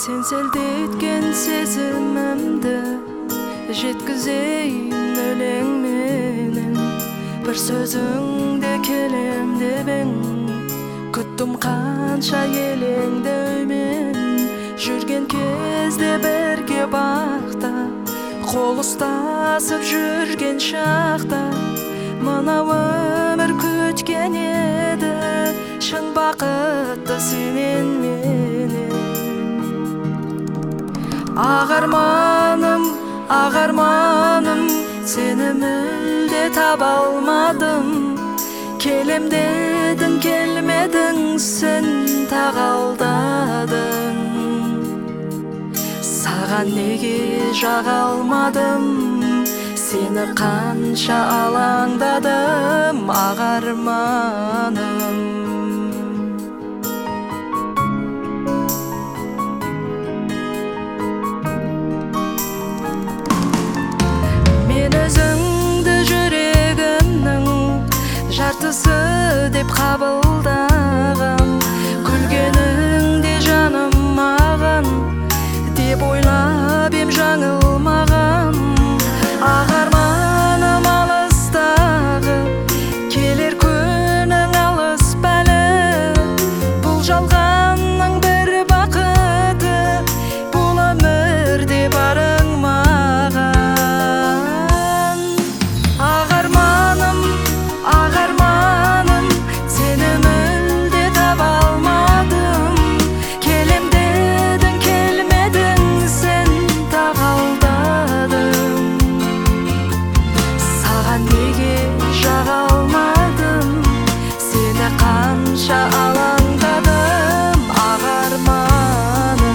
Sen селдеткен сезімімді жеткізейін өлең менен. Бір сөзіңде келем дебең, күттім қанша елеңдеумен. Жүрген кезде бірге бақта, қол ұстасып жүрген шақта, мына өмір күткен еді шын бақытты сенен менен. Ағарманым, ағарманым, сені мүлде таба алмадым. Келем дедің, келмедің, сен тағалдадың. Саған неге жаға алмадым, сені қанша алаңдадым, ағарманым. Өзіңді жүрегімнің жартысы деп қабылдағам. Күлгеніңде жаным маған деп ойлап ем жаңылмаған. Ағарманым алыстағы, келер күнің алыс бәлі. Бұл жалғанның бір бақыты, бұл өмірде барың маған. Ағарманым, сені мүлде таба алмадым. Келем дедің, келмедің, сен тағалдадың. Саған неге жаға алмадым, сені қанша алаңдадым, ағарманым.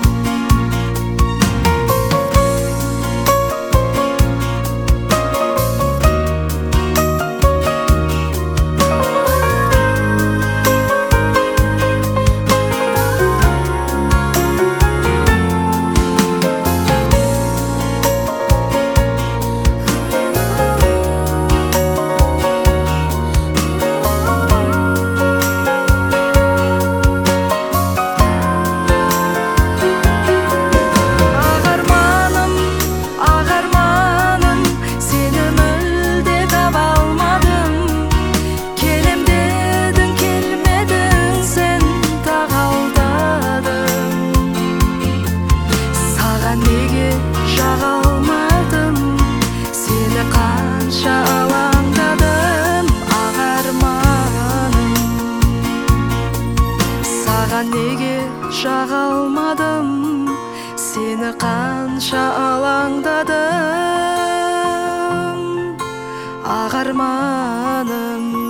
Неге жаға алмадым, сені қанша алаңдадым, ағарманым. Саған неге жаға алмадым, сені қанша алаңдадым, ағарманым.